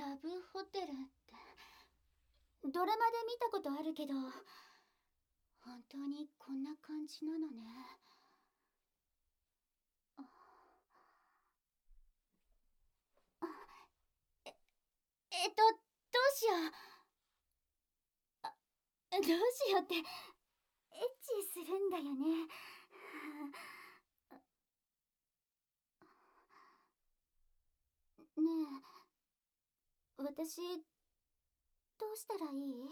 ラブホテルってドラマで見たことあるけど、本当にこんな感じなのね。ああえどうしよう。どうしようって、エッチするんだよね。ねえ、私どうしたらいい？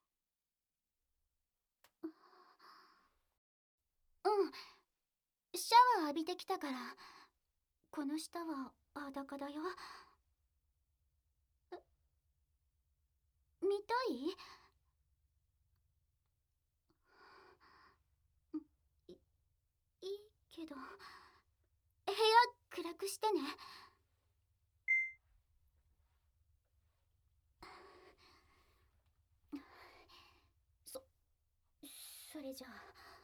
うん、シャワー浴びてきたから。この下は裸だよ。見たい？いいいけど、部屋暗くしてね。そそれじゃあ。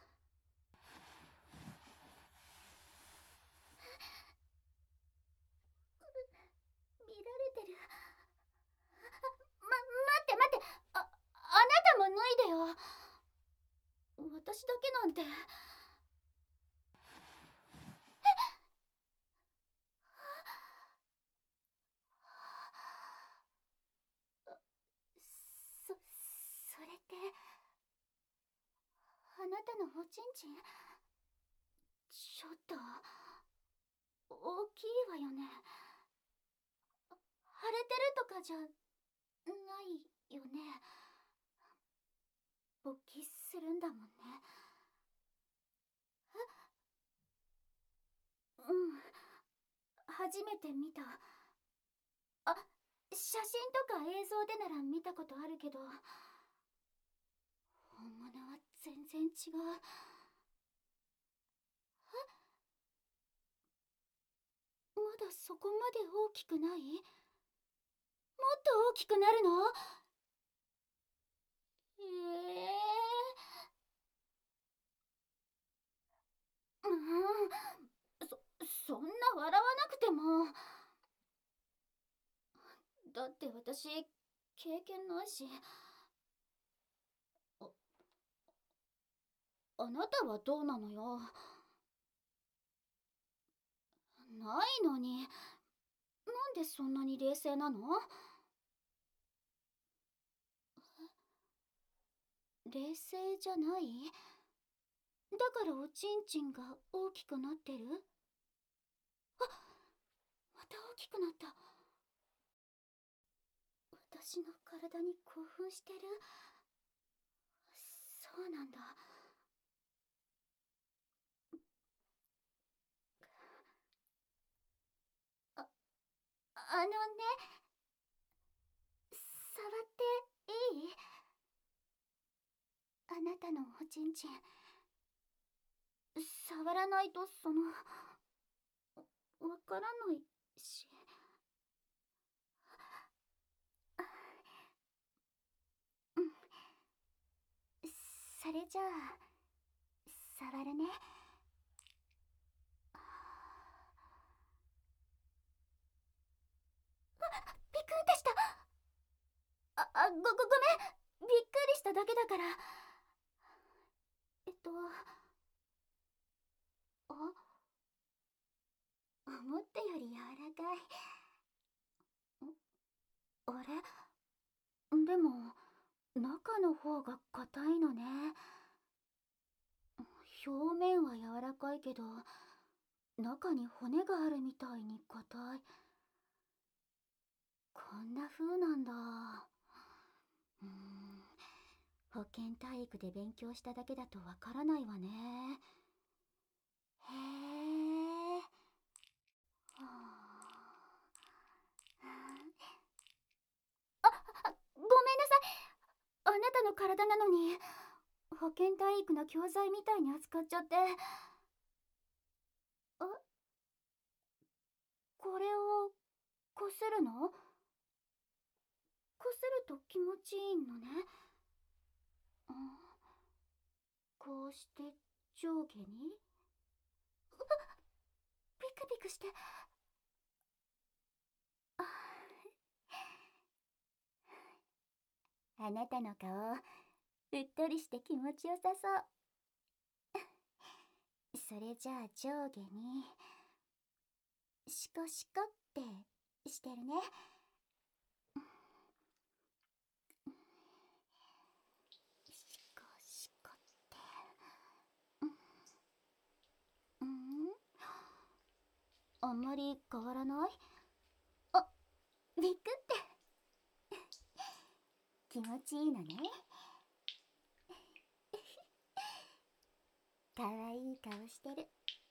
見られてる。待って待って、あなたも脱いでよ。私だけなんて。そそれって、あなたのおちんちん、ちょっと大きいわよね。腫れてるとかじゃないよね。勃起するんだもんね。うん、初めて見た。あ、写真とか映像でなら見たことあるけど、本物は全然違う。まだそこまで大きくない？もっと大きくなるの？うん、そんな笑わなくても。だって私、経験ないし。あ、あなたはどうなのよ。ないのに、なんでそんなに冷静なの？冷静じゃない？だからおちんちんが大きくなってる？あ、また大きくなった。私の体に興奮してる？そうなんだ。あ、あのね、触っていい？あなたのおちんちん。触らないとわからないし。うん、それじゃあ触るね。びっくりした。ごめん。びっくりしただけだから。あ、思ったより柔らかい。あれでも、中の方が硬いのね。表面は柔らかいけど、中に骨があるみたいに硬い。こんな風なんだ。うーん、保健体育で勉強しただけだとわからないわね。へえ。はあ、ごめんなさい。あなたの体なのに、保健体育の教材みたいに扱っちゃって。これをこするの？こすると気持ちいいのね。うん、こうして上下に。ピクピクして。あ、 あなたの顔、うっとりして気持ちよさそう。それじゃあ上下に、シコシコってしてるね。シコシコって。うん、あんまり変わらない？あ、びっくって。気持ちいいのね。かわいい顔してる。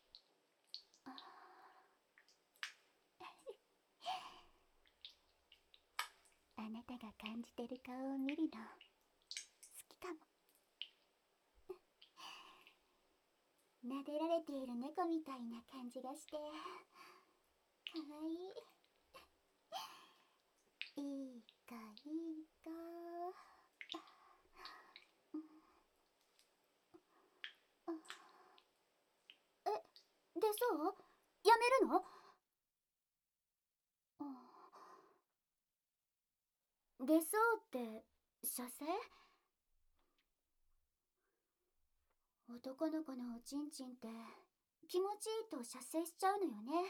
あなたが感じてる顔を見るの好きかも。撫でられている猫みたいな感じがしてかわいい。いいかいいか。え、でそうやめるの？でそうって射精？男の子のおちんちんって気持ちいいと射精しちゃうのよね。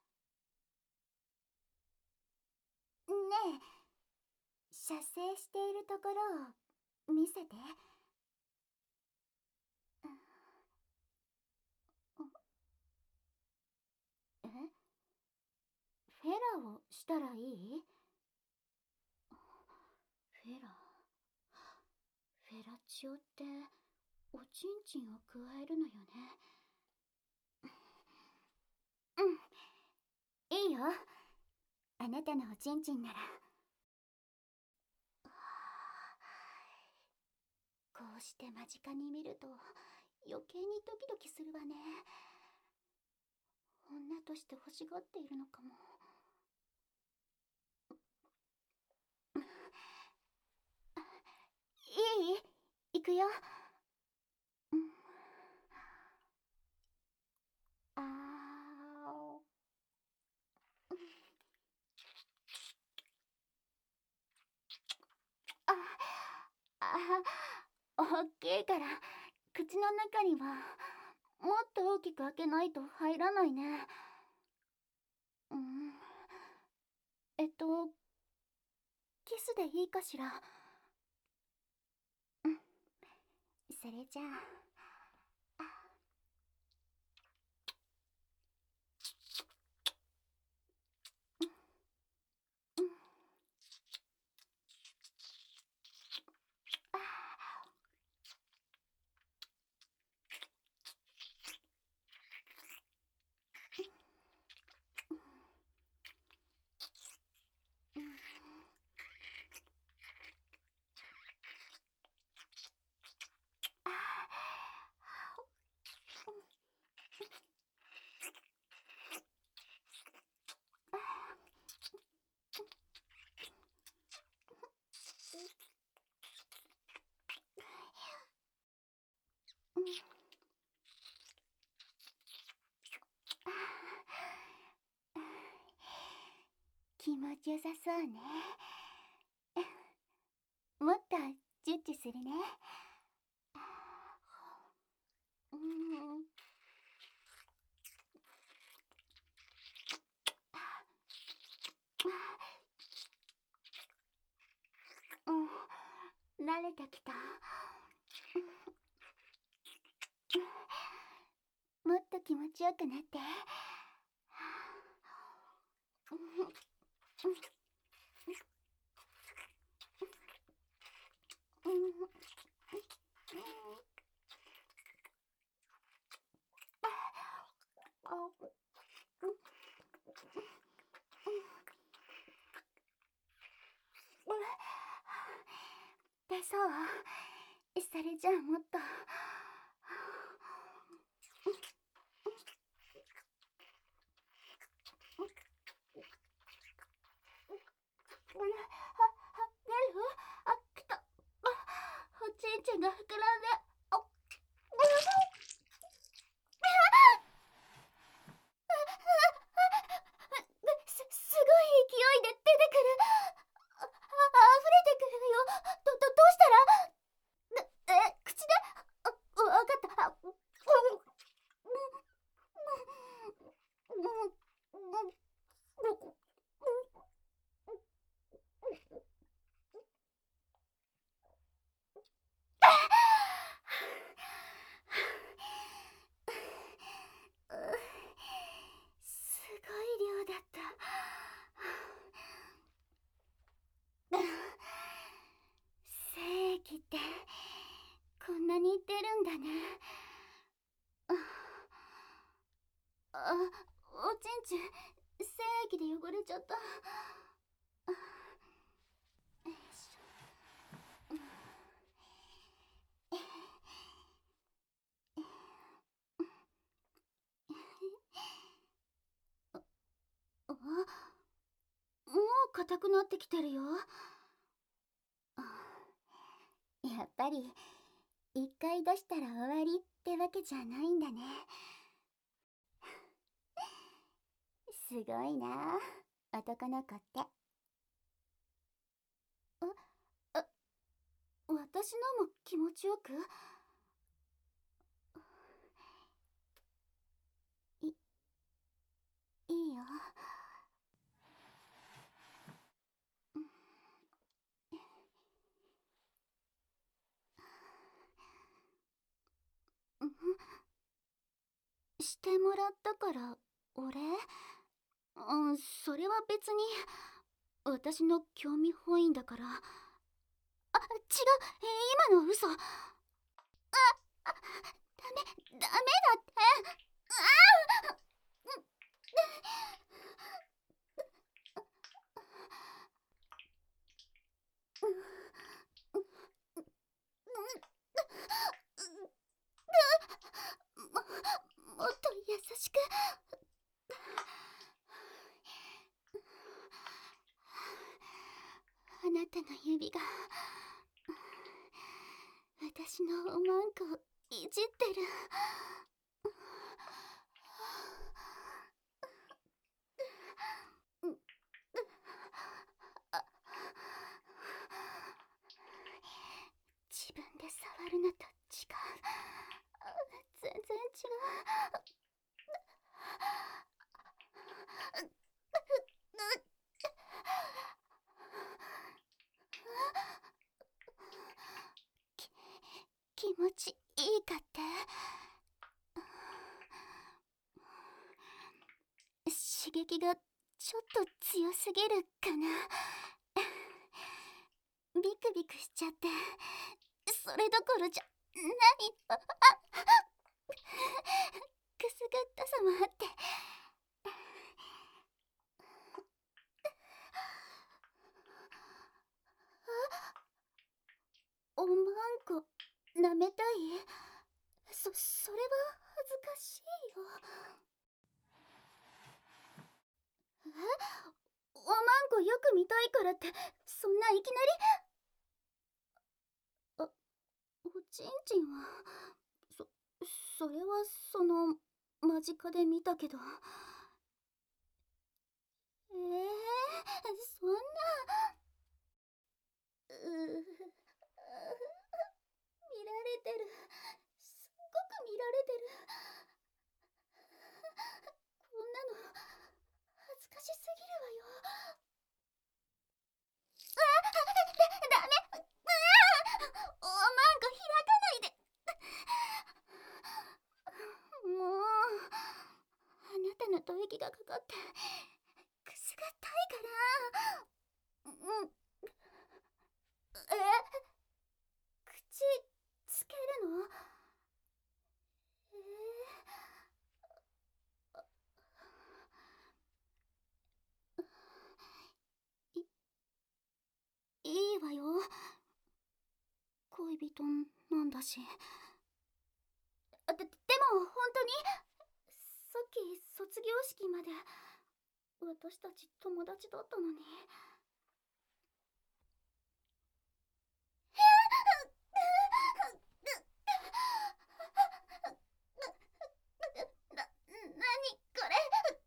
ねえ、射精しているところを見せて。え、フェラをしたらいい？フェラ、フェラチオっておちんちんを加えるのよね。うん、いいよ。あなたのおちんちんなら。こうして間近に見ると余計にドキドキするわね。女として欲しがっているのかも。いい？行くよ。うん、あああ、おっきいから口の中にはもっと大きく開けないと入らないね。うん、キスでいいかしら？うん、それじゃあ。うん、気持ちよさそうね。もっとチュッチュするね。うん、うん、慣れてきた。もっと気持ちよくなって。でそうそれじゃあもっと。出る？あ、来た。おちんちんが膨らんで。あ、すごい勢いで出てくる。溢れてくるよ。 おちんちん精液で汚れちゃった。よいしょ。もう硬くなってきてるよ。やっぱり一回出したら終わりってわけじゃないんだね。すごいな、男の子って。私のも気持ちよく。いいよ。してもらったからお礼？それは別に私の興味本位だから。違う、今の嘘。ダメだって。もっと優しく。あなたの指が私のおまんこをいじってる。自分で触るのと違う。全然違う。気持ちいいかって？刺激がちょっと強すぎるかな。ビクビクしちゃって、それどころじゃない。くすぐったさもあって。おまんこ舐めたい？それは恥ずかしいよ。おまんこよく見たいからってそんないきなり。おちんちんはそれは間近で見たけど。そんな。見られてる。すっごく見られてる。こんなの恥ずかしすぎるわよ。ダメ。おまんこ開かないで。もうあなたの吐息がかかってくすぐったいから。口つけるの？いいわよ、恋人なんだし。でも本当にさっき卒業式まで私たち友達だったのに。なにこれ。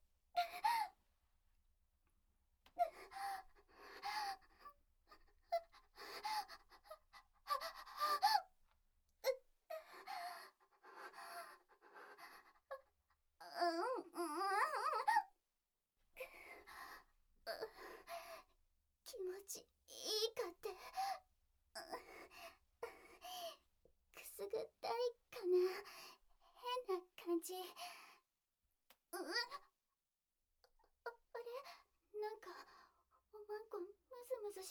気持ちいいかって？くすぐったいかな。変な感じ。あれ、なんかおまんこムズムズして。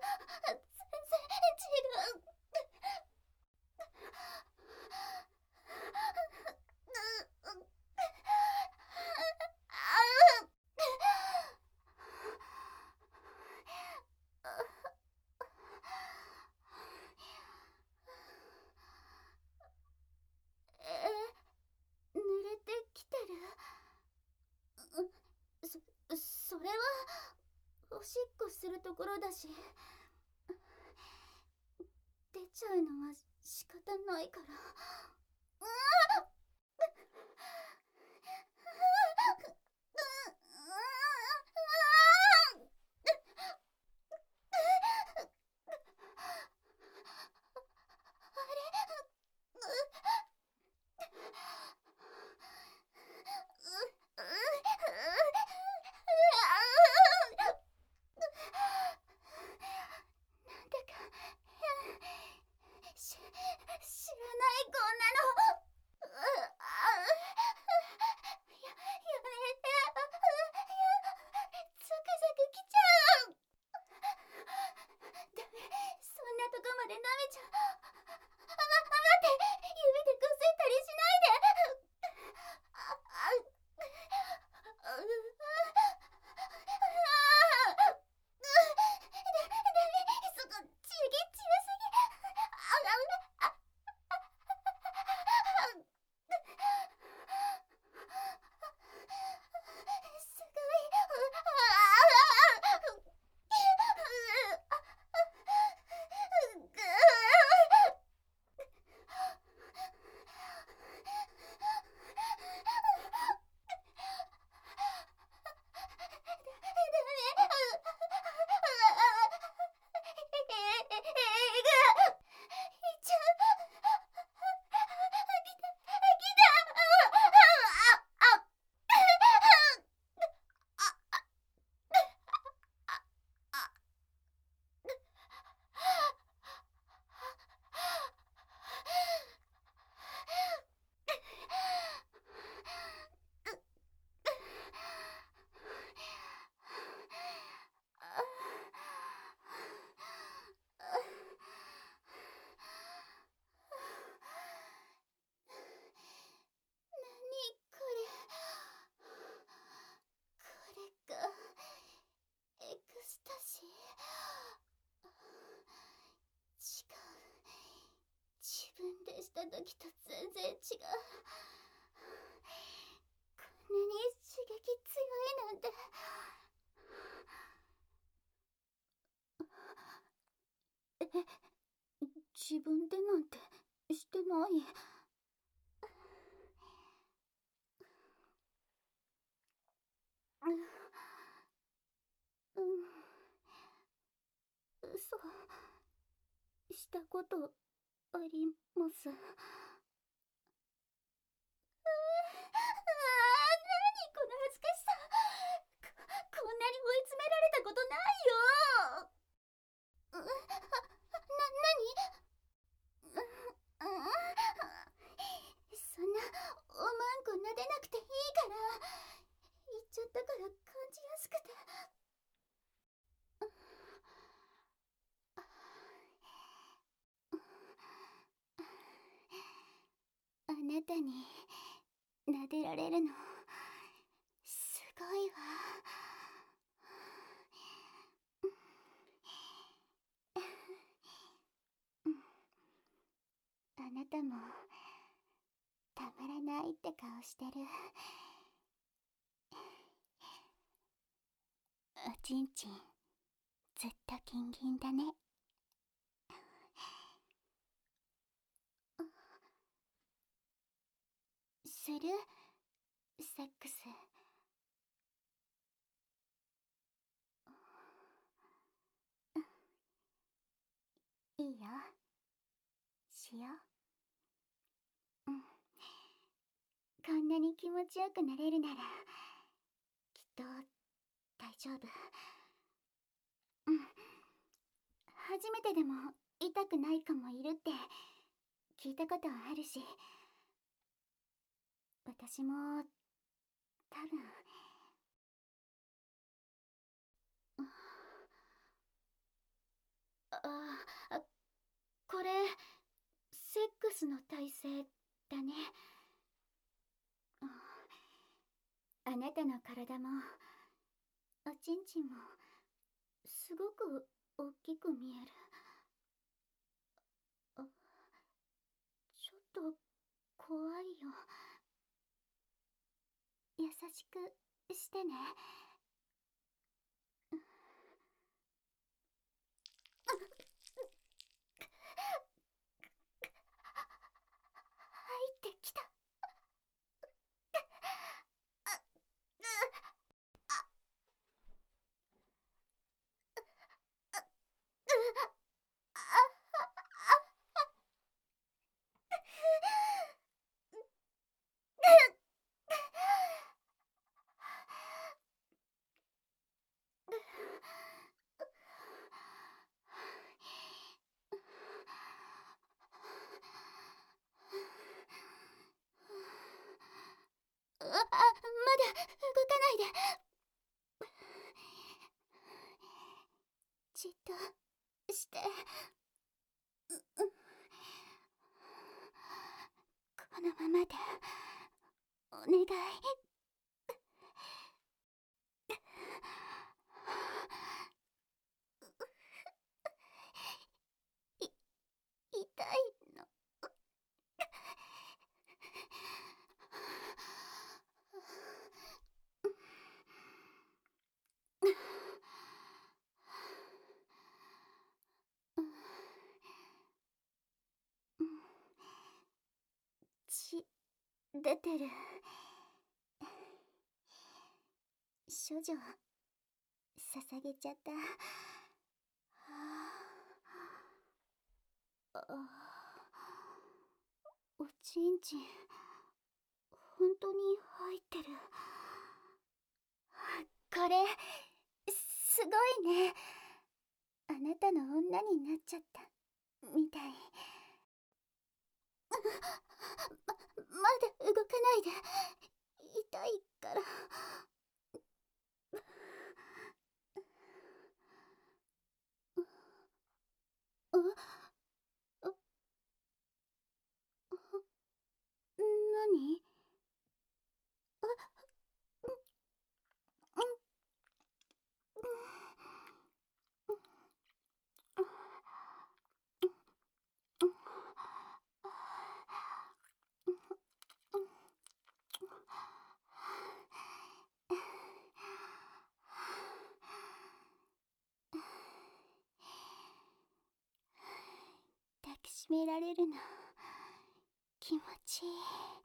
全然違う。濡れてきてる。それはおしっこするところだし、出ちゃうのは仕方ないから。なんだか知らないこんなの。やめて。ゾクゾクきちゃう。ダメ、そんなとこまで舐めちゃう。待って、指でこすったりしないで。そこちぎ強すぎ。すごい。これがエクスタシー。違う。自分でした時と全然違う。こんなに刺激強いなんて。自分でなんてしてない。嘘したことあります。何この恥ずかしさ。こんなに追い詰められたことないよ。そんなおまんこ撫でなくていいから。言っちゃったから感じやすくて。あなたに撫でられるのすごいわ。あなたもたまらないって顔してる。おちんちんずっとギンギンだね。する？セックス。いいよ、しよう。こんなに気持ちよくなれるならきっと大丈夫。初めてでも痛くない子もいるって聞いたことあるし、私も多分。 あ、これセックスの体勢だね。あなたの体もおちんちんもすごく大きく見える。ちょっと怖いよ。優しくしてね。入ってきた。まだ動かないで。じっとして。このままでお願い。痛いの。血出てる。処女捧げちゃった。おちんちん本当に入ってる。これすごいね。あなたの女になっちゃったみたい。まだ動かないで。痛いから。何？抱きしめられるの気持ちいい。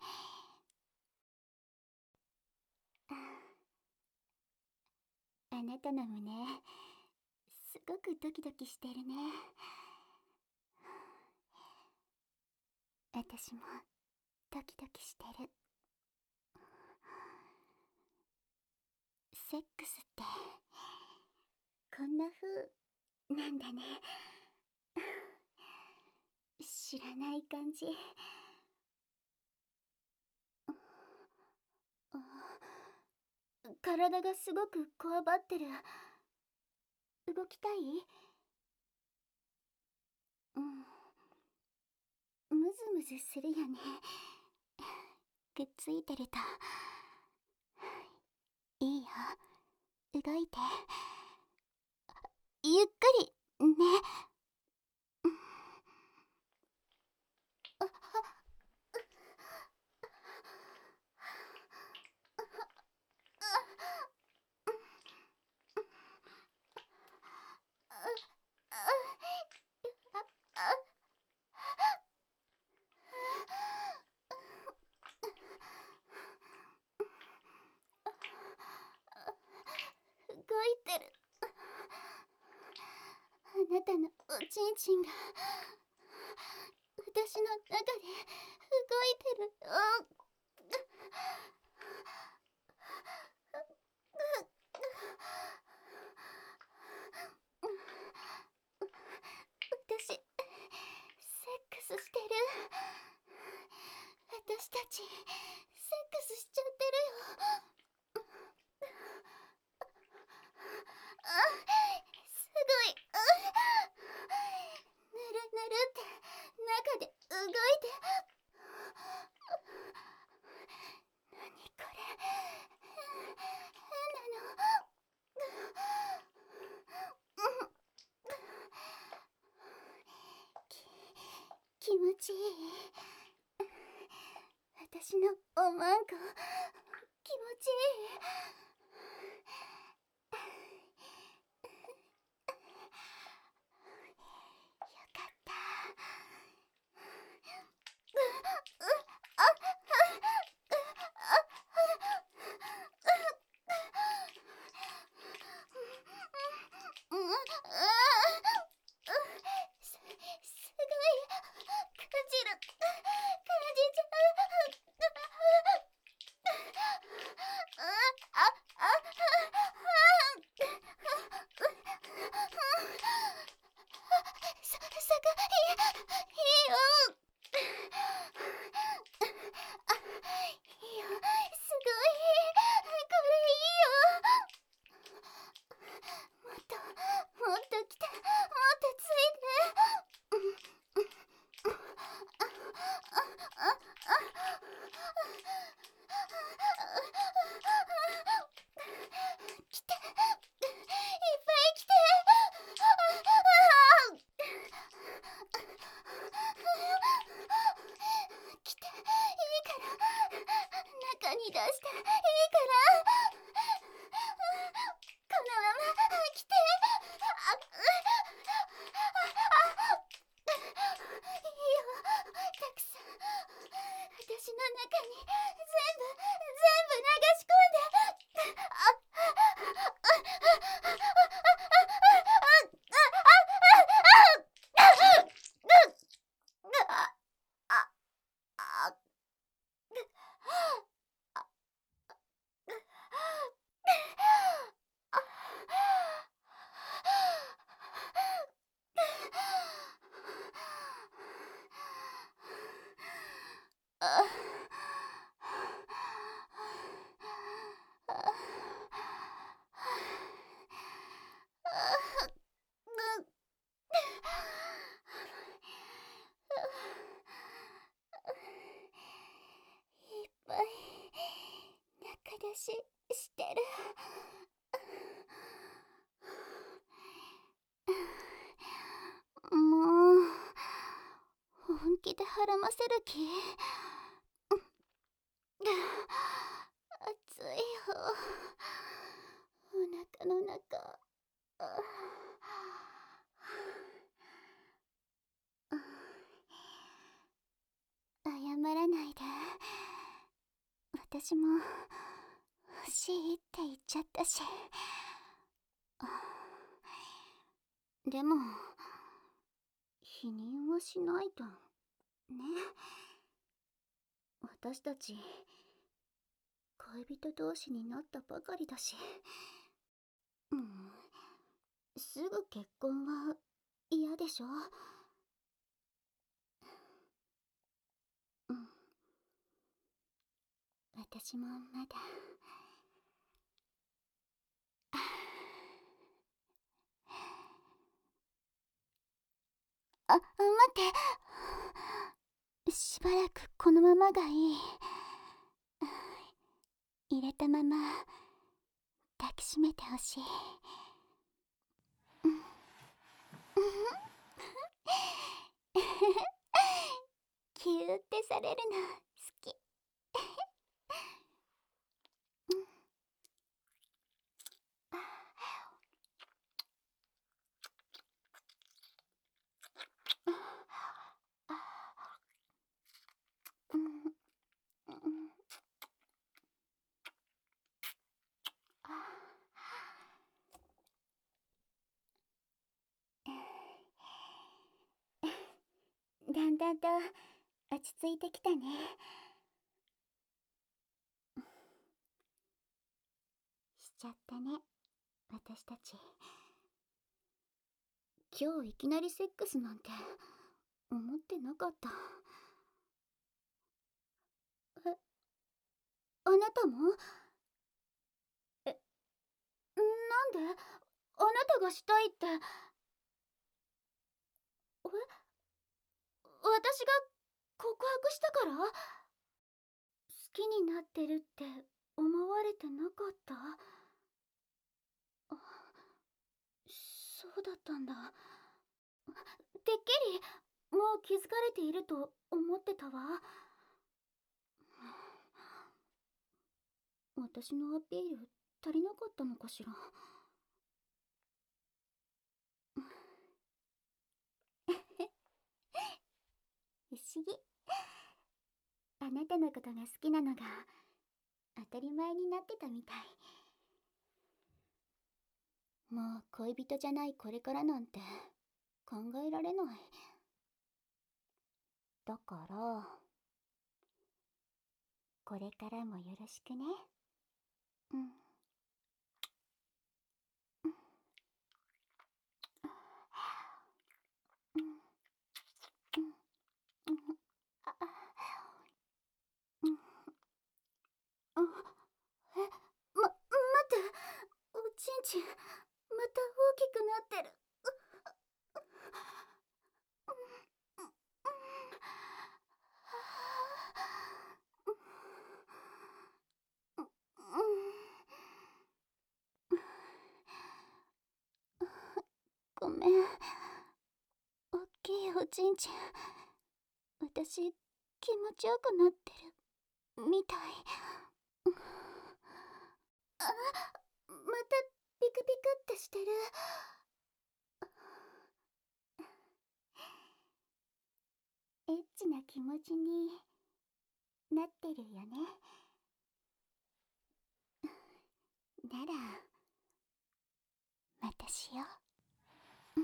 あなたの胸すごくドキドキしてるね。私もドキドキしてる。セックスってこんな風なんだね。知らない感じ。体がすごくこわばってる。動きたい？ムズムズするよね。くっついてると。いいよ、動いて。ゆっくりね。動いてる。あなたのおちんちんが私の中で動いてる。私セックスしてる。私たちセックスしちゃってるよ。すごい。 ちいい。私のおまんこ気持ちいい。よかった。すごい感じる。感じちゃう。すごいいいよ。いいよ、すごい。これいいよ。もっともっと来て、もっとついて。来て、いっぱい来て。来て、いいから中に出していいから。このまま来て。いいよ、たくさん私の中に全部流し込んで。いっぱい中出ししてる。もう本気で孕ませる気？熱いよ、お腹の中。謝らないで。私も欲しいって言っちゃったし。でも否認はしないとね。私たち恋人同士になったばかりだし。すぐ結婚は嫌でしょ。私もまだ。待って。しばらくこのままがいい。入れたまま抱きしめてほしい。キューってされるの好き。だんだんと落ち着いてきたね。しちゃったね、私たち。今日いきなりセックスなんて思ってなかった。あなたも？なんで？あなたがしたいって。私が告白したから？好きになってるって思われてなかった？そうだったんだ。てっきりもう気づかれていると思ってたわ。私のアピール足りなかったのかしら。不思議。あなたのことが好きなのが当たり前になってたみたい。もう恋人じゃないこれからなんて考えられない。だからこれからもよろしくね。うん。うん。うん。うん。あ、うん。あ、待って。おちんちん、また大きくなってる。ごめん。おっきいおちんちん。私、気持ちよくなってるみたい。あ、またピクピクってしてる。エッチな気持ちになってるよね。ならまたしよう。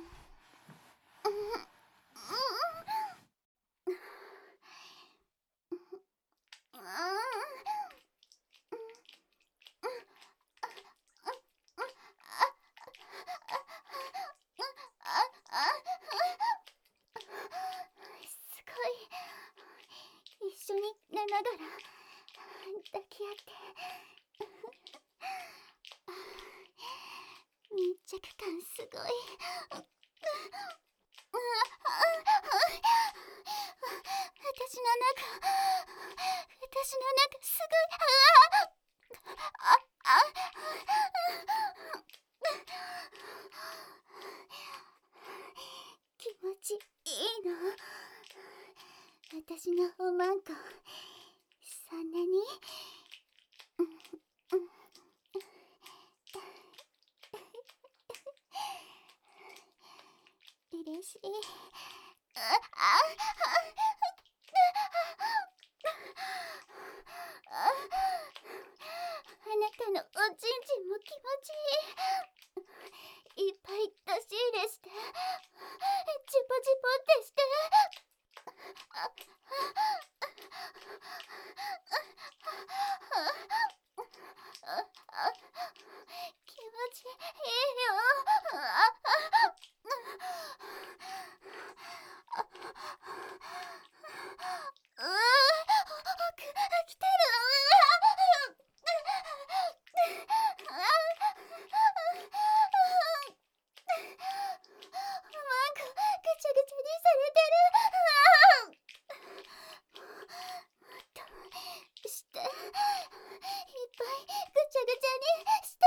すごい。一緒に寝ながら抱き合って密着感すごい。私の中すごい。気持ちいいの。私のおまんこそんなに嬉しい。あなたのおちんちんも気持ちいい。いっぱい出し入れして、チポチポってして。気持ちいいよ。来てる。なんかぐちゃぐちゃにされてる。もっとしていっぱいぐちゃぐちゃにして。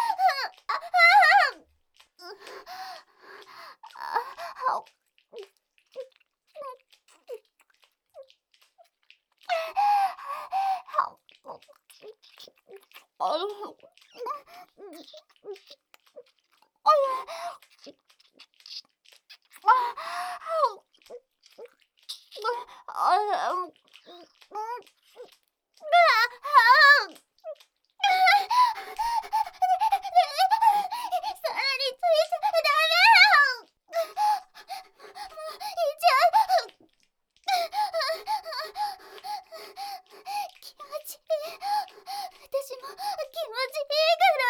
さらについちゃダメ。もういいじゃん。気持ちいい。私も気持ちいいから。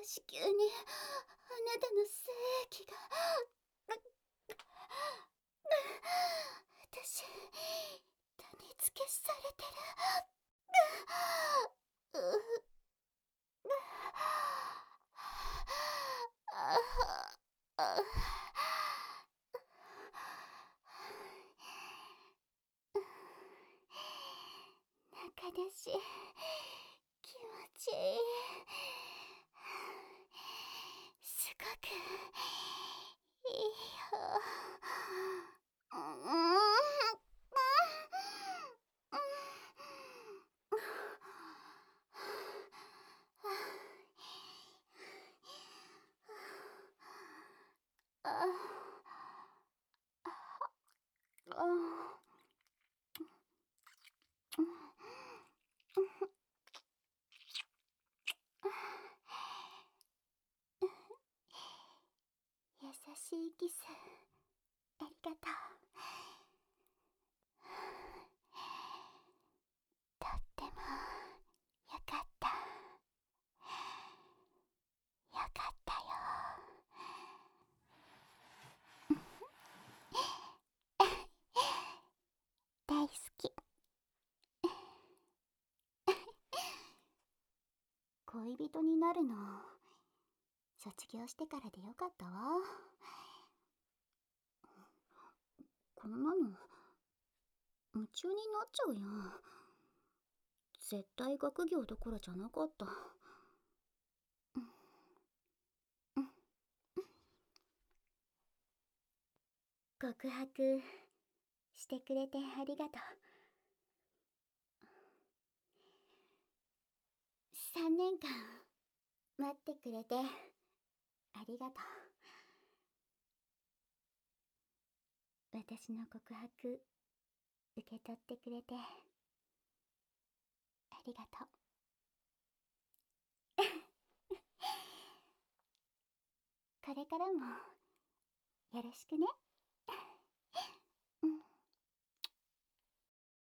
子宮にあなたの精液が。私、種付けされてる。うう中出し、気持ちいい。すごくいいよ。優しいキス、ありがとう。とってもよかった。よかったよ。大好き。恋人になるの卒業してからでよかったわ。こんなの夢中になっちゃうよ。絶対学業どころじゃなかった。告白してくれてありがとう。3年間待ってくれてありがとう。私の告白受け取ってくれてありがとう。これからもよろしくね。